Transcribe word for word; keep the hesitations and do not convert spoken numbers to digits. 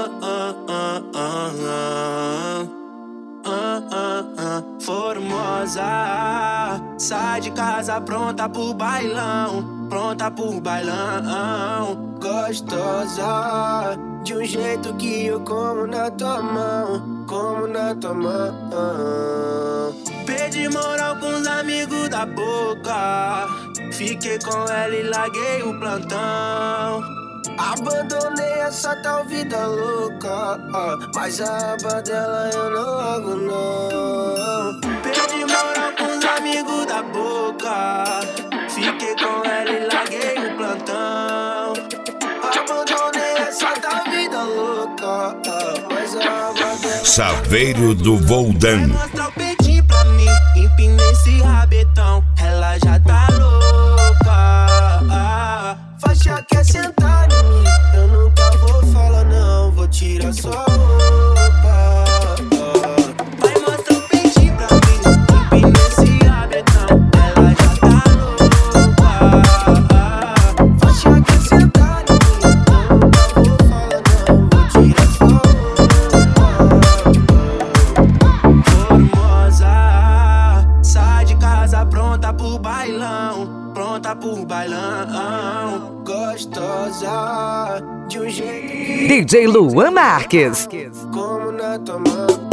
ah, ah, ah, ah. Ah, ah, ah. Formosa, sai de casa pronta pro bailão, pronta pro bailão. Gostosa, de um jeito que eu como na tua mão, como na tua mão. Perdi moral com os amigos da boca, fiquei com ela e larguei o plantão. Abandonei essa tal vida louca, mas a aba dela eu não largo não. Perdi moral com os amigos da boca, fiquei com ela e larguei o plantão. Abandonei essa tal vida louca, mas a aba dela... Saveiro do Voldan. Vai mostrar o peitinho pra mim, empina esse rabetão, ela já tá louca. Faixa quer sentar em mim, eu nunca vou falar não, vou tirar sua roupa. Vai mostrar o peitinho pra mim, empina esse rabetão, ela já tá louca. Faixa quer sentar em mim, eu nunca vou falar não, vou tirar sua roupa. Formosa, sai de casa pronta pro bailão, pronta pro bailão. Gostosa, de um jeito que... D J Luan Marques. Como na tua mão.